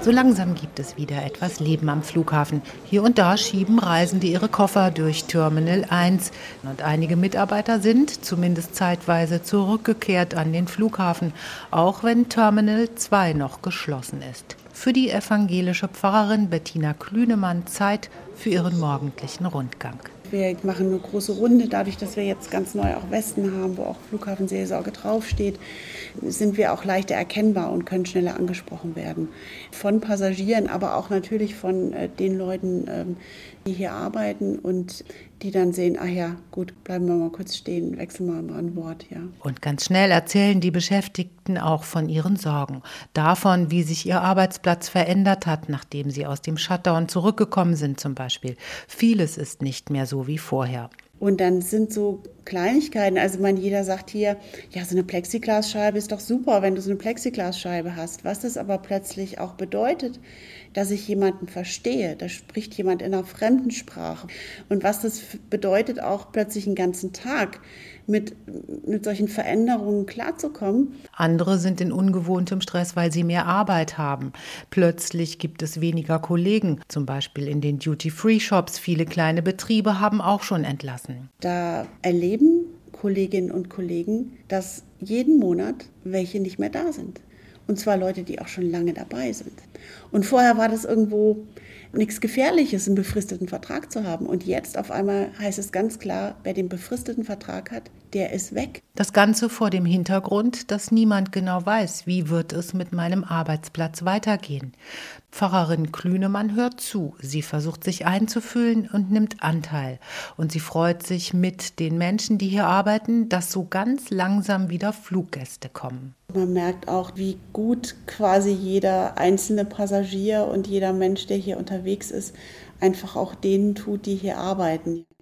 So langsam gibt es wieder etwas Leben am Flughafen. Hier und da schieben Reisende ihre Koffer durch Terminal 1. Und einige Mitarbeiter sind, zumindest zeitweise, zurückgekehrt an den Flughafen, auch wenn Terminal 2 noch geschlossen ist. Für die evangelische Pfarrerin Bettina Klünemann Zeit für ihren morgendlichen Rundgang. Wir machen eine große Runde, dadurch, dass wir jetzt ganz neu auch Westen haben, wo auch Flughafenseelsorge draufsteht, sind wir auch leichter erkennbar und können schneller angesprochen werden. Von Passagieren, aber auch natürlich von den Leuten, die hier arbeiten und die dann sehen, ach ja, gut, bleiben wir mal kurz stehen, wechseln wir mal an Bord, ja. Und ganz schnell erzählen die Beschäftigten auch von ihren Sorgen. Davon, wie sich ihr Arbeitsplatz verändert hat, nachdem sie aus dem Shutdown zurückgekommen sind zum Beispiel. Vieles ist nicht mehr so wie vorher. Und dann sind so Kleinigkeiten, also jeder sagt hier, ja, so eine Plexiglasscheibe ist doch super, wenn du so eine Plexiglasscheibe hast. Was das aber plötzlich auch bedeutet, dass ich jemanden verstehe, da spricht jemand in einer fremden Sprache. Und was das bedeutet, auch plötzlich einen ganzen Tag mit solchen Veränderungen klarzukommen. Andere sind in ungewohntem Stress, weil sie mehr Arbeit haben. Plötzlich gibt es weniger Kollegen, zum Beispiel in den Duty-Free-Shops. Viele kleine Betriebe haben auch schon entlassen. Da erleben Kolleginnen und Kollegen, dass jeden Monat welche nicht mehr da sind. Und zwar Leute, die auch schon lange dabei sind. Und vorher war das irgendwo nichts Gefährliches, einen befristeten Vertrag zu haben. Und jetzt auf einmal heißt es ganz klar, wer den befristeten Vertrag hat, der ist weg. Das Ganze vor dem Hintergrund, dass niemand genau weiß, wie wird es mit meinem Arbeitsplatz weitergehen. Pfarrerin Klünemann hört zu. Sie versucht sich einzufühlen und nimmt Anteil. Und sie freut sich mit den Menschen, die hier arbeiten, dass so ganz langsam wieder Fluggäste kommen. Man merkt auch, wie gut quasi jeder einzelne Passagier und jeder Mensch, der hier unterwegs ist, einfach auch denen tut, die hier arbeiten.